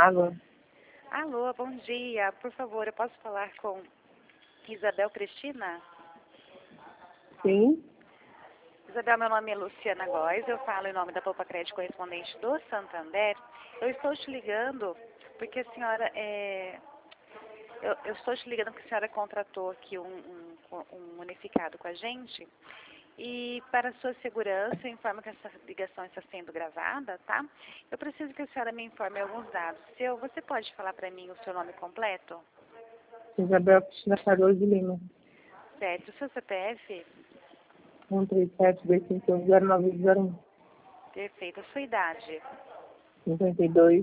Alô? Alô, bom dia. Por favor, eu posso falar com Isabel Cristina? Sim? Isabel, meu nome é Luciana Góes, eu falo em nome da Poupa Crédito Correspondente do Santander. Eu estou te ligando porque a senhora eu estou te ligando porque a senhora contratou aqui um unificado com a gente. E para sua segurança, eu informo que essa ligação está sendo gravada, tá? Eu preciso que a senhora me informe alguns dados. Você pode falar para mim o seu nome completo? Isabel Cristina Cardoso de Lima. Certo. O seu CPF? 137-251-0901. Perfeito. A sua idade? 52.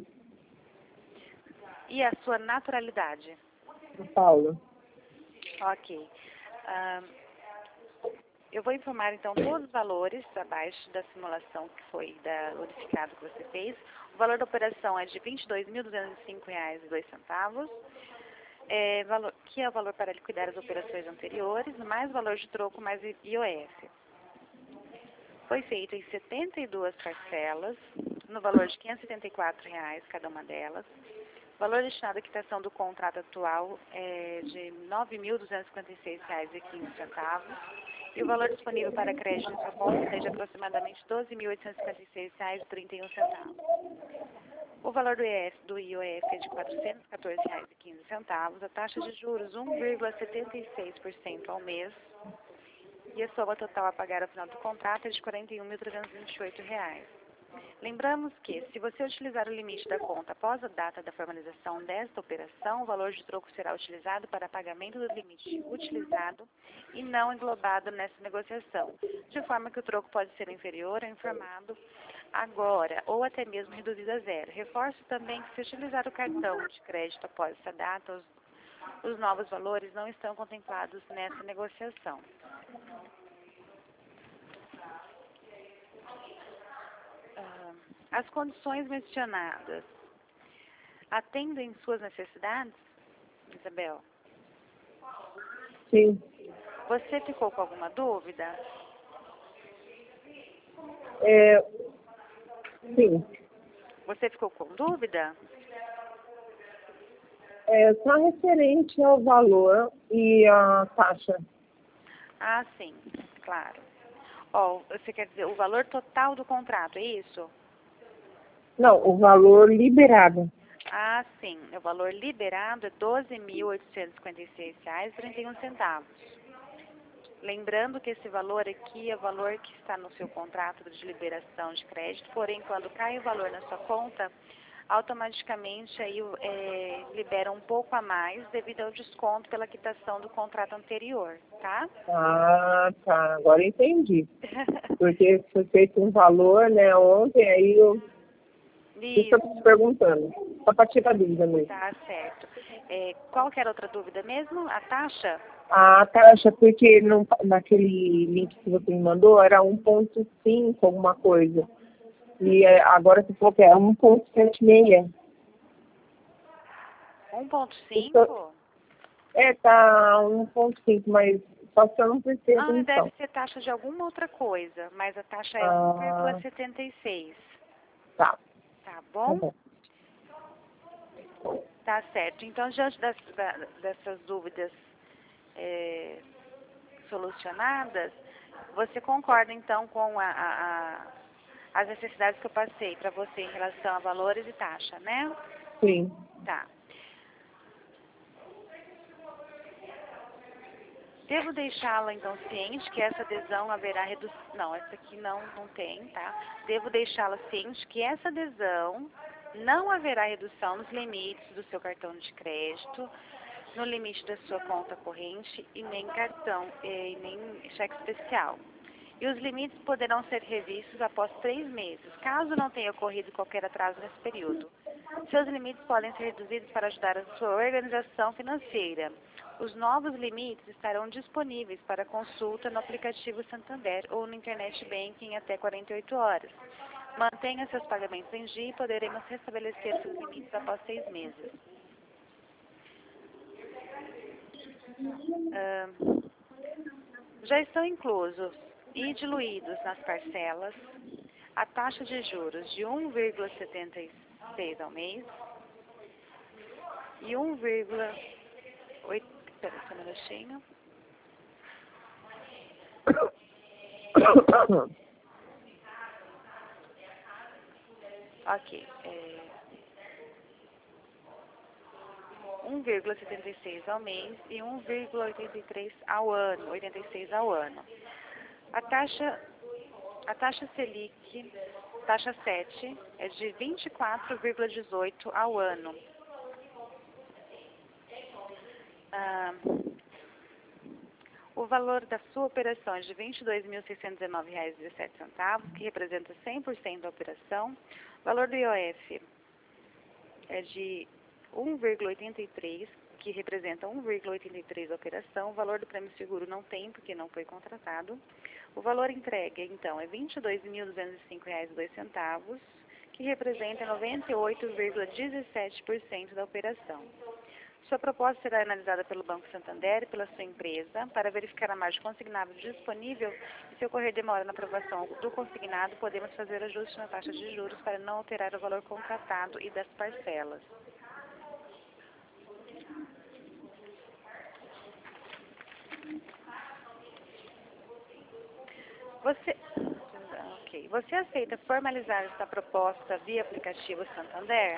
E a sua naturalidade? São Paulo. Ok. Eu vou informar, então, todos os valores abaixo da simulação que foi da unificado que você fez. O valor da operação é de R$ 22.205,02, que é o valor para liquidar as operações anteriores, mais valor de troco, mais IOF. Foi feito em 72 parcelas, no valor de R$ 574 cada uma delas. O valor destinado à quitação do contrato atual é de R$ 9.256,15. E o valor disponível para crédito em sua conta é de aproximadamente R$ 12.856,31. O valor do IOF é de R$ 414,15. A taxa de juros 1,76% ao mês. E a soma total a pagar ao final do contrato é de R$ 41.328. Lembramos que, se você utilizar o limite da conta após a data da formalização desta operação, o valor de troco será utilizado para pagamento do limite utilizado e não englobado nessa negociação, de forma que o troco pode ser inferior ao informado agora ou até mesmo reduzido a zero. Reforço também que, se utilizar o cartão de crédito após essa data, os novos valores não estão contemplados nessa negociação. As condições mencionadas atendem suas necessidades, Isabel? Sim. Você ficou com alguma dúvida? Sim. Você ficou com dúvida? Só referente ao valor e a taxa. Ah, sim, claro. Você quer dizer o valor total do contrato, é isso? Não, o valor liberado. Ah, sim. O valor liberado é R$ 12.856,31. Lembrando que esse valor aqui é o valor que está no seu contrato de liberação de crédito, porém, quando cai o valor na sua conta, automaticamente aí libera um pouco a mais devido ao desconto pela quitação do contrato anterior, tá? Ah, tá. Agora entendi. Porque foi feito um valor, né, ontem, aí eu estou te perguntando. Só para tirar dúvida mesmo. Tá certo. Qual que era outra dúvida mesmo? A taxa? A taxa, porque naquele link que você me mandou era 1,5 alguma coisa. E agora você falou que é 1,76. 1,5? Tá 1,5, mas só que eu não preciso Ah, então. deve ser taxa de alguma outra coisa, mas a taxa é Ah, 1,76. tá. Tá Tá bom? bom. Tá certo. Então, diante dessas dúvidas solucionadas, você concorda então com as necessidades que eu passei para você em relação a valores e taxa, né? Sim. Tá. Devo deixá-la então ciente que essa adesão haverá redução. Não, essa aqui não tem, tá? Devo deixá-la ciente que essa adesão não haverá redução nos limites do seu cartão de crédito, no limite da sua conta corrente e nem cartão e nem cheque especial. E os limites poderão ser revistos após 3 meses, caso não tenha ocorrido qualquer atraso nesse período. Seus limites podem ser reduzidos para ajudar a sua organização financeira. Os novos limites estarão disponíveis para consulta no aplicativo Santander ou no Internet Banking até 48 horas. Mantenha seus pagamentos em dia e poderemos restabelecer seus limites após 6 meses. Já estão inclusos e diluídos nas parcelas a taxa de juros de 1,76 ao mês, e 1,8... Espera só um minutinho. Ok. 1,76 ao mês e 1,86 ao ano. 86 ao ano. A taxa Selic, taxa 7, é de 24,18 ao ano. O valor da sua operação é de R$ 22.619,17, que representa 100% da operação. O valor do IOF é de 1,83, que representa 1,83 da operação. O valor do prêmio seguro não tem, porque não foi contratado. O valor entregue, então, é R$ 22.205,02, que representa 98,17% da operação. Sua proposta será analisada pelo Banco Santander e pela sua empresa para verificar a margem consignável disponível e, se ocorrer demora na aprovação do consignado, podemos fazer ajuste na taxa de juros para não alterar o valor contratado e das parcelas. Você aceita formalizar essa proposta via aplicativo Santander?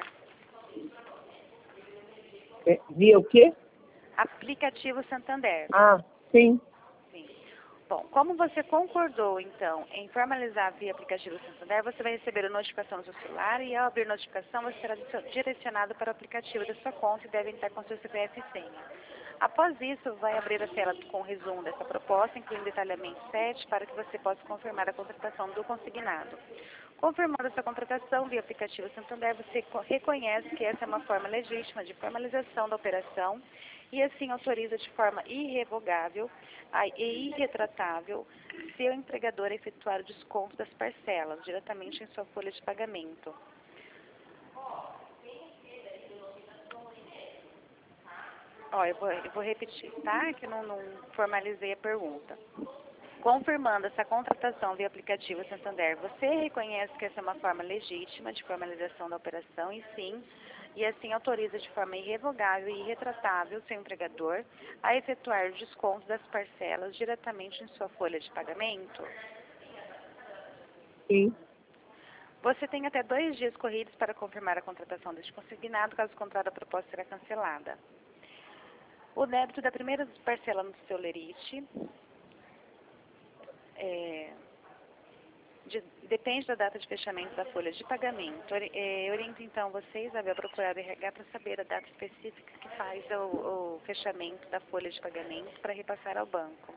Via o quê? Aplicativo Santander. Ah, sim. Sim. Bom, como você concordou, então, em formalizar via aplicativo Santander, você vai receber a notificação no seu celular e, ao abrir a notificação, você será direcionado para o aplicativo da sua conta e deve entrar com seu CPF e senha. Após isso, vai abrir a tela com o resumo dessa proposta, incluindo detalhamento 7, para que você possa confirmar a contratação do consignado. Confirmando essa contratação via aplicativo Santander, você reconhece que essa é uma forma legítima de formalização da operação e assim autoriza de forma irrevogável e irretratável seu empregador a efetuar o desconto das parcelas diretamente em sua folha de pagamento. Eu vou repetir, tá? Que não formalizei a pergunta. Confirmando essa contratação via aplicativo Santander, você reconhece que essa é uma forma legítima de formalização da operação e assim autoriza de forma irrevogável e irretratável seu empregador a efetuar o desconto das parcelas diretamente em sua folha de pagamento? Sim. Você tem até 2 dias corridos para confirmar a contratação deste consignado, caso contrário a proposta será cancelada. O débito da primeira parcela no seu lerite depende da data de fechamento da folha de pagamento. Oriento, então, você, Isabel, a procurar o RH para saber a data específica que faz o fechamento da folha de pagamento para repassar ao banco.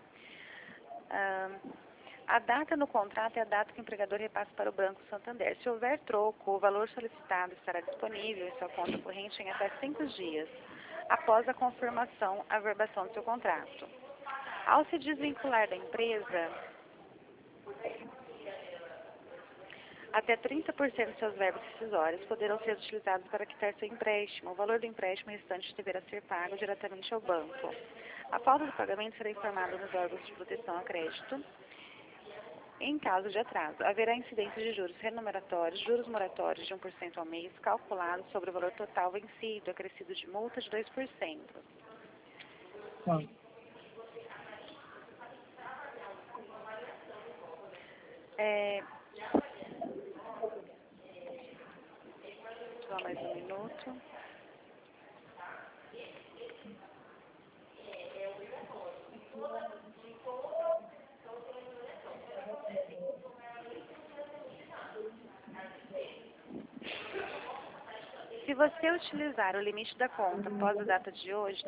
A data no contrato é a data que o empregador repassa para o Banco Santander. Se houver troco, o valor solicitado estará disponível em sua conta corrente em até 5 dias, após a confirmação, a averbação do seu contrato. Ao se desvincular da empresa, até 30% dos seus verbos rescisórios poderão ser utilizados para quitar seu empréstimo. O valor do empréstimo restante deverá ser pago diretamente ao banco. A falta do pagamento será informada nos órgãos de proteção a crédito. Em caso de atraso, haverá incidência de juros remuneratórios, juros moratórios de 1% ao mês, calculados sobre o valor total vencido, acrescido de multa de 2%. Só mais um minuto. Se você utilizar o limite da conta após a data de hoje,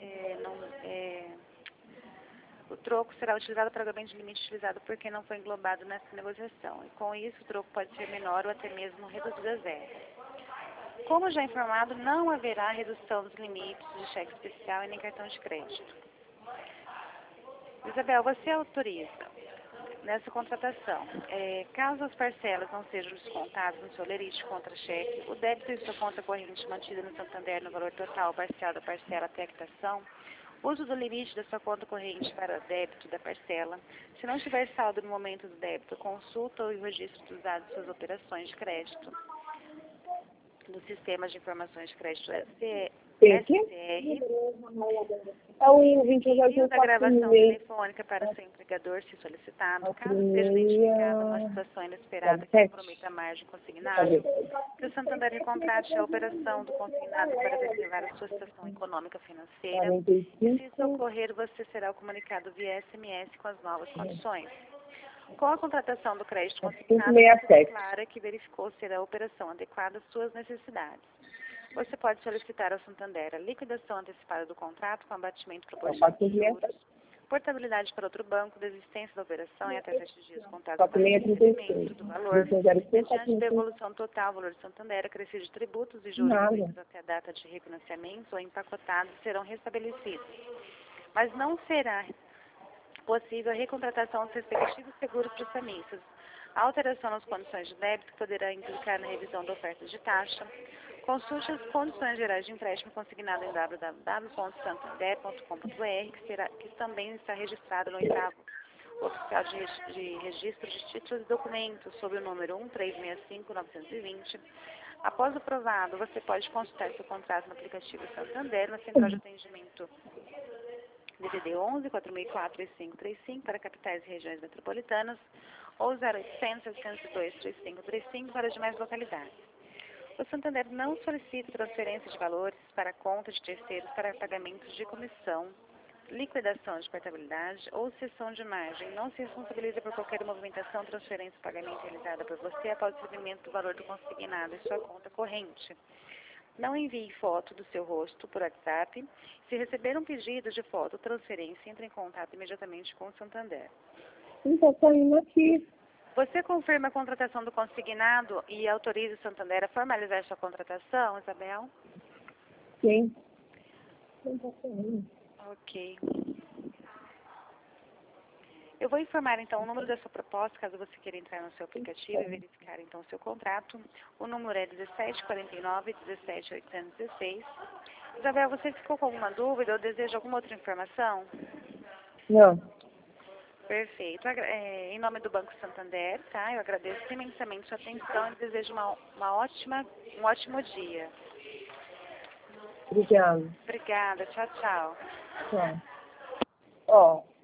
o troco será utilizado para o pagamento de limite utilizado porque não foi englobado nessa negociação. E com isso, o troco pode ser menor ou até mesmo reduzido a zero. Como já informado, não haverá redução dos limites de cheque especial e nem cartão de crédito. Isabel, você autoriza nessa contratação, caso as parcelas não sejam descontadas no seu lerite contra cheque, o débito em sua conta corrente mantida no Santander no valor total ou parcial da parcela até a quitação, uso do limite da sua conta corrente para débito da parcela. Se não tiver saldo no momento do débito, consulta o registro dos dados de suas operações de crédito no Sistema de Informações de Crédito Tem aqui? É o envio da gravação telefônica para seu empregador, se solicitado, caso seja identificada uma situação inesperada que comprometa a margem consignada, que o Santander recontrate a operação do consignado para preservar a sua situação econômica financeira. E se isso ocorrer, você será comunicado via SMS com as novas condições. Com a contratação do crédito consignado, você declara que verificou ser a operação adequada às suas necessidades. Você pode solicitar ao Santander a liquidação antecipada do contrato com abatimento proporcional de juros, portabilidade para outro banco, desistência da operação em até 7 dias contados para o recebimento do valor, mediante devolução total, o valor do Santander acrescido de tributos e juros incluídos até a data de refinanciamento ou empacotados serão restabelecidos. Mas não será possível a recontratação dos respectivos seguros para os samistas. A alteração nas condições de débito poderá implicar na revisão da oferta de taxa. Consulte as condições gerais de empréstimo consignado em www.santander.com.br, que também está registrado no 8º Oficial de Registro de Títulos e Documentos, sob o número 1365920. Após aprovado, você pode consultar seu contrato no aplicativo Santander, na central de atendimento DDD 11 4004 3535 para capitais e regiões metropolitanas ou 0800 602 3535 para demais localidades. O Santander não solicita transferência de valores para conta de terceiros para pagamentos de comissão, liquidação de portabilidade ou cessão de margem. Não se responsabiliza por qualquer movimentação, transferência ou pagamento realizada por você após o recebimento do valor do consignado em sua conta corrente. Não envie foto do seu rosto por WhatsApp. Se receber um pedido de foto ou transferência, entre em contato imediatamente com o Santander. Então, saindo aqui. Você confirma a contratação do consignado e autoriza o Santander a formalizar sua contratação, Isabel? Sim. Ok. Eu vou informar, então, o número da sua proposta, caso você queira entrar no seu aplicativo e verificar, então, o seu contrato. O número é 1749-17816. Isabel, você ficou com alguma dúvida ou deseja alguma outra informação? Não. Perfeito. Em nome do Banco Santander, tá? Eu agradeço imensamente sua atenção e desejo um ótimo dia. Obrigada. Obrigada. Tchau, tchau. Tchau. Ó.